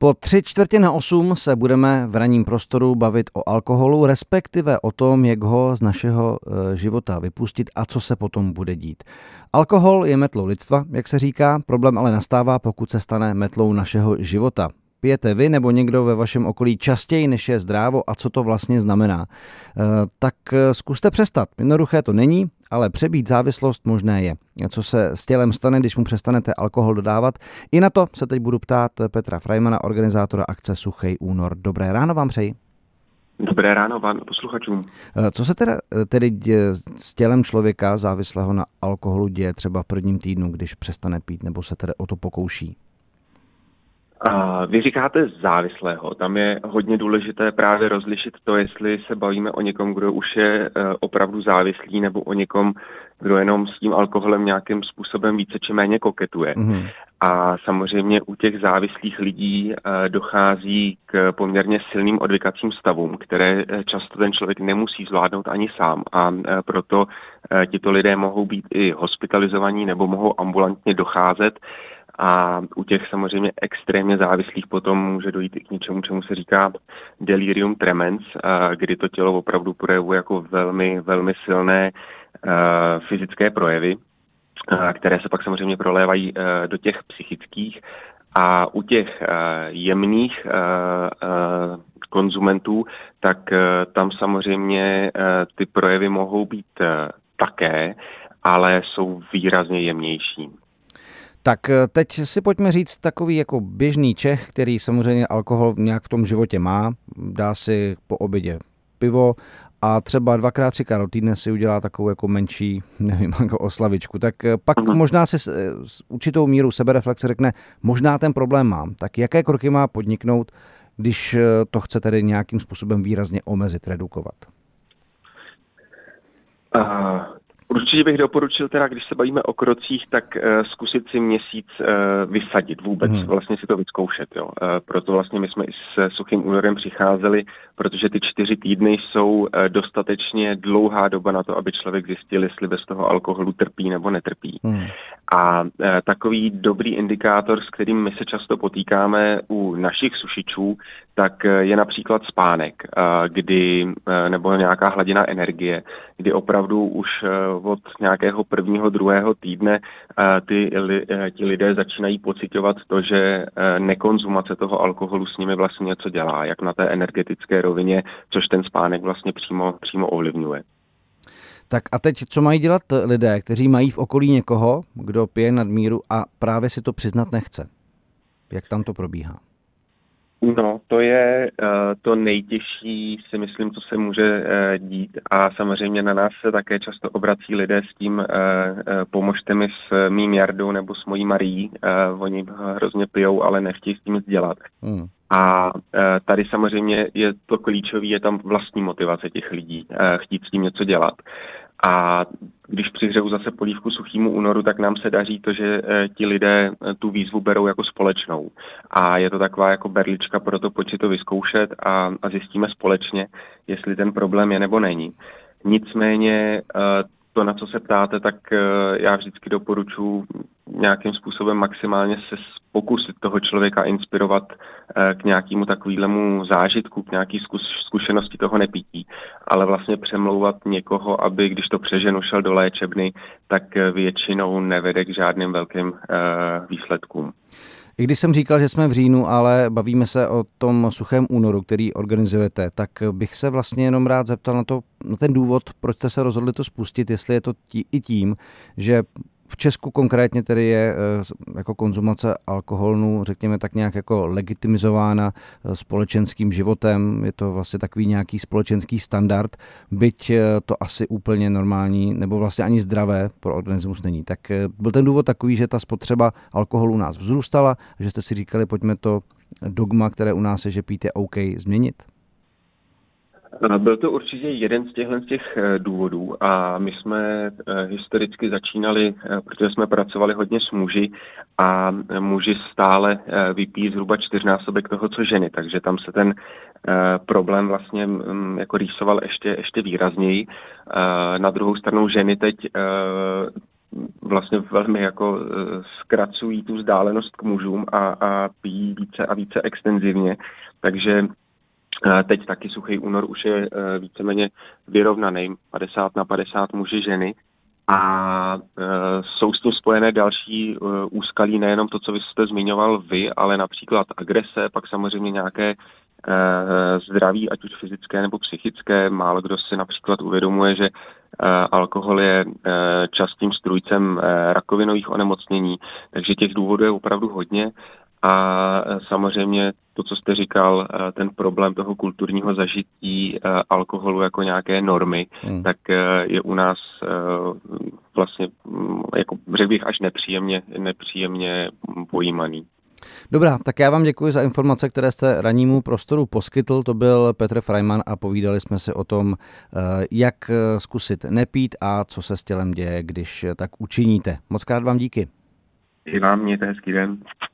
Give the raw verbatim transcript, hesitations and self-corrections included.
Po tři čtvrtě na osm se budeme v ranním prostoru bavit o alkoholu, respektive o tom, jak ho z našeho života vypustit a co se potom bude dít. Alkohol je metlou lidstva, jak se říká, problém ale nastává, pokud se stane metlou našeho života. Pijete vy nebo někdo ve vašem okolí častěji, než je zdrávo a co to vlastně znamená? Tak zkuste přestat. Jednoduché to není, ale přebít závislost možné je. Co se s tělem stane, když mu přestanete alkohol dodávat? I na to se teď budu ptát Petra Freimana, organizátora akce Suchej únor. Dobré ráno vám přeji. Dobré ráno vám posluchačům. Co se teda tedy děje s tělem člověka závislého na alkoholu děje třeba v prvním týdnu, když přestane pít nebo se tedy o to pokouší? A vy říkáte závislého. Tam je hodně důležité právě rozlišit to, jestli se bavíme o někom, kdo už je opravdu závislý, nebo o někom, kdo jenom s tím alkoholem nějakým způsobem více či méně koketuje. Mm-hmm. A samozřejmě u těch závislých lidí dochází k poměrně silným odvykacím stavům, které často ten člověk nemusí zvládnout ani sám. A proto tito lidé mohou být i hospitalizovaní nebo mohou ambulantně docházet. A u těch samozřejmě extrémně závislých potom může dojít i k něčemu, čemu se říká delirium tremens, kdy to tělo opravdu projevuje jako velmi, velmi silné fyzické projevy, které se pak samozřejmě prolévají do těch psychických. A u těch jemných konzumentů, tak tam samozřejmě ty projevy mohou být také, ale jsou výrazně jemnější. Tak teď si pojďme říct takový jako běžný Čech, který samozřejmě alkohol nějak v tom životě má, dá si po obědě pivo a třeba dvakrát, třikrát do týdne si udělá takovou jako menší, nevím, jako oslavičku. Tak pak mm. možná si s určitou mírou sebereflexe řekne, možná ten problém mám. Tak jaké kroky má podniknout, když to chce tedy nějakým způsobem výrazně omezit, redukovat? Uh... Určitě bych doporučil teda, když se bavíme o krocích, tak uh, zkusit si měsíc uh, vysadit vůbec, hmm. vlastně si to vyzkoušet. Jo. Uh, proto vlastně my jsme i s Suchým únorem přicházeli, protože ty čtyři týdny jsou uh, dostatečně dlouhá doba na to, aby člověk zjistil, jestli bez toho alkoholu trpí nebo netrpí. Hmm. A uh, takový dobrý indikátor, s kterým my se často potýkáme u našich sušičů, tak uh, je například spánek, uh, kdy, uh, nebo nějaká hladina energie, kdy opravdu už uh, od nějakého prvního, druhého týdne ty, ti lidé začínají pociťovat to, že nekonzumace toho alkoholu s nimi vlastně něco dělá, jak na té energetické rovině, což ten spánek vlastně přímo, přímo ovlivňuje. Tak a teď, co mají dělat lidé, kteří mají v okolí někoho, kdo pije nadmíru a právě si to přiznat nechce? Jak tam to probíhá? No, to je uh, to nejtěžší, si myslím, co se může uh, dít a samozřejmě na nás se také často obrací lidé s tím, uh, uh, pomožte mi s mým Jardou nebo s mojí Marií, uh, oni hrozně pijou, ale nechtějí s tím nic dělat. Hmm. A uh, tady samozřejmě je to klíčové, je tam vlastní motivace těch lidí, uh, chtít s tím něco dělat. A když přihřeju zase polívku Suchýmu únoru, tak nám se daří to, že e, ti lidé e, tu výzvu berou jako společnou. A je to taková jako berlička pro to, pojď si to vyzkoušet a, a zjistíme společně, jestli ten problém je nebo není. Nicméně e, to, na co se ptáte, tak e, já vždycky doporučuji nějakým způsobem maximálně se pokusit toho člověka inspirovat e, k nějakému takovému zážitku, k nějaký zkus, zkušenosti toho nepití, ale vlastně přemlouvat někoho, aby když to přeženu šel do léčebny, tak většinou nevede k žádným velkým e, výsledkům. I když jsem říkal, že jsme v říjnu, ale bavíme se o tom Suchém únoru, který organizujete, tak bych se vlastně jenom rád zeptal na to, na ten důvod, proč jste se rozhodli to spustit, jestli je to tí, i tím, že v Česku konkrétně tedy je jako konzumace alkoholu, řekněme tak nějak jako legitimizována společenským životem, je to vlastně takový nějaký společenský standard, byť to asi úplně normální nebo vlastně ani zdravé pro organismus není. Tak byl ten důvod takový, že ta spotřeba alkoholu u nás vzrůstala, že jste si říkali, pojďme to dogma, které u nás je, že pít je OK, změnit? Byl to určitě jeden z těchto z těch důvodů a my jsme historicky začínali, protože jsme pracovali hodně s muži a muži stále vypijí zhruba čtyřnásobek toho, co ženy, takže tam se ten problém vlastně jako rýsoval ještě, ještě výrazněji. Na druhou stranu ženy teď vlastně velmi jako zkracují tu vzdálenost k mužům a, a pijí více a více extenzivně. Takže teď taky suchý únor už je víceméně vyrovnaný, padesát na padesát muži ženy. A e, jsou s tím spojené další e, úskalí, nejenom to, co vy jste zmiňoval vy, ale například agrese, pak samozřejmě nějaké e, zdraví, ať už fyzické nebo psychické. Málo kdo si například uvědomuje, že e, alkohol je e, častým strůjcem e, rakovinových onemocnění, takže těch důvodů je opravdu hodně. A samozřejmě to, co jste říkal, ten problém toho kulturního zažití alkoholu jako nějaké normy, hmm. tak je u nás vlastně, jako řekl bych, až nepříjemně, nepříjemně pojímaný. Dobrá, tak já vám děkuji za informace, které jste rannímu prostoru poskytl. To byl Petr Freiman a povídali jsme si o tom, jak zkusit nepít a co se s tělem děje, když tak učiníte. Moc krát vám díky. I vám, mějte hezký den.